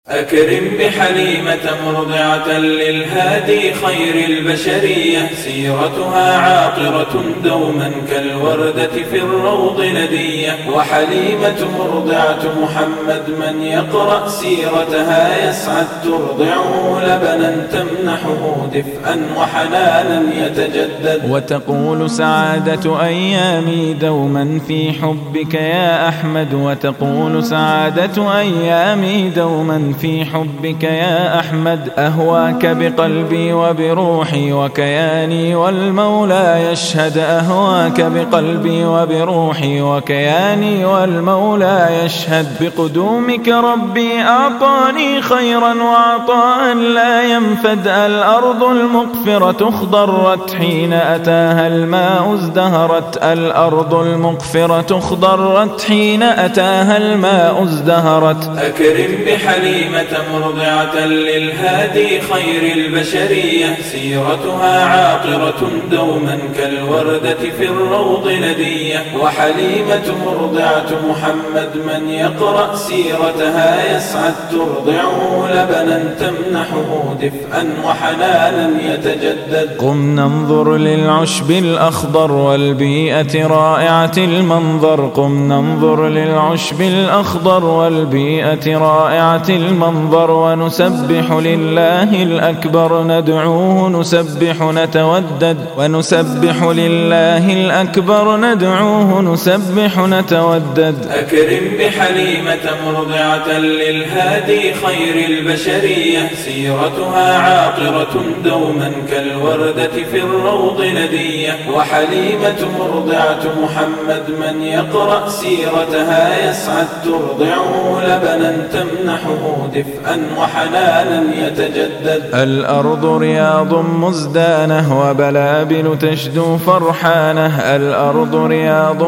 أكرم بحليمة مرضعة للهادي خير البشرية، سيرتها عاطرة دوما كالوردة في الروض ندية. وحليمة مرضعة محمد من يقرأ سيرتها يسعد، ترضعه لبنا تمنحه دفئا وحنانا يتجدد. وتقول سعادة أيامي دوما في حبك يا أحمد، وتقول سعادة أيامي دوما في حبك يا أحمد. أهواك بقلبي وبروحي وكياني والمولى يشهد، أهواك بقلبي وبروحي وكياني والمولى يشهد. بقدومك ربي أعطاني خيرا وعطاء لا ينفد، الأرض المقفرة اخضرت حين أتاها الماء ازدهرت، الأرض المقفرة اخضرت حين أتاها الماء ازدهرت. أكرم بحليمة مرضعة للهادي خير البشرية، سيرتها عاطرة دوما كالوردة في الروض ندية. وحليمة مرضعة محمد من يقرأ سيرتها يسعد، ترضعه لبنا تمنحه دفئا وحنانا يتجدد. قم ننظر للعشب الأخضر والبيئة رائعة المنظر، قم ننظر للعشب الأخضر والبيئة رائعة المنظر. ونسبح لله الأكبر ندعوه نسبح نتودد، ونسبح لله الأكبر ندعوه نسبح نتودد. أكرم بحليمة مرضعة للهادي خير البشرية، سيرتها عاطرة دوما كالوردة في الروض ندية. وحليمة مرضعة محمد من يقرأ سيرتها يسعد، ترضعه لبنا تمنحه دفئا وحنانا يتجدد. الأرض رياض مزدانة وبلابل تشدو فرحانه، الأرض رياض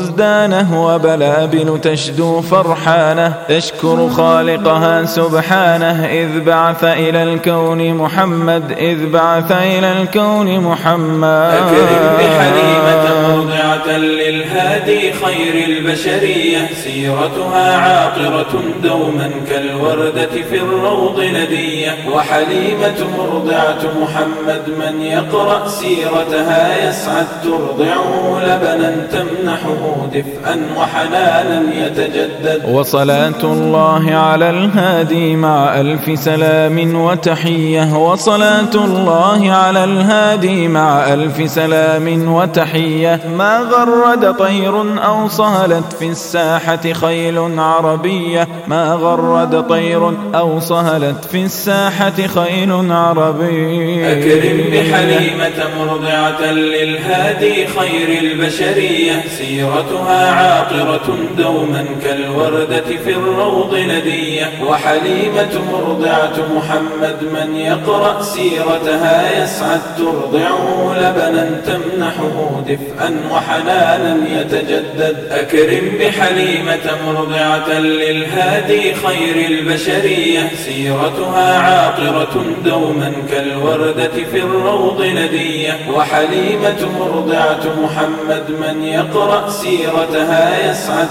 مزدانة وبلابل تشدو فرحانه. تشكر خالقها سبحانه إذ بعث إلى الكون محمد، إذ بعث إلى الكون محمد. أكرم بحليمة مرضعة للهادي خير البشرية، سيرتها عاطرة دوما كالوردة في الروض ندية. وحليمة مرضعة محمد من يقرأ سيرتها يسعد، ترضعه لبنا تمنحه دفئا وحنانا يتجدد. وصلاة الله على الهادي مع ألف سلام وتحية، وصلاة الله على الهادي مع ألف سلام وتحية. ما غرد طير أو صهلت في الساحة خيل عربية، ما غرد طير أو صهلت في الساحة خيل عربية. أكرم بحليمة مرضعة للهادي خير البشرية، سيرتها عاطرة دوما كالوردة في الروض ندية. وحليمة مرضعة محمد من يقرأ سيرتها يسعد، ترضعه لبنا تمنحه دفئا وحنانا يتجدد. أكرم بحليمة مرضعة للهادي خير البشرية، سيرتها عاطرة دوما كالوردة في الروض ندية. وحليمة مرضعة محمد من يقرأ سيرتها يسعد،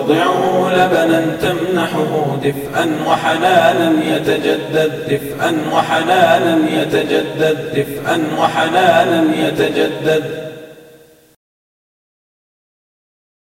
ترضعه لبنا تمنحه دفئا وحنانا يتجدد، دفئا وحنانا يتجدد، دفئا وحنانا يتجدد.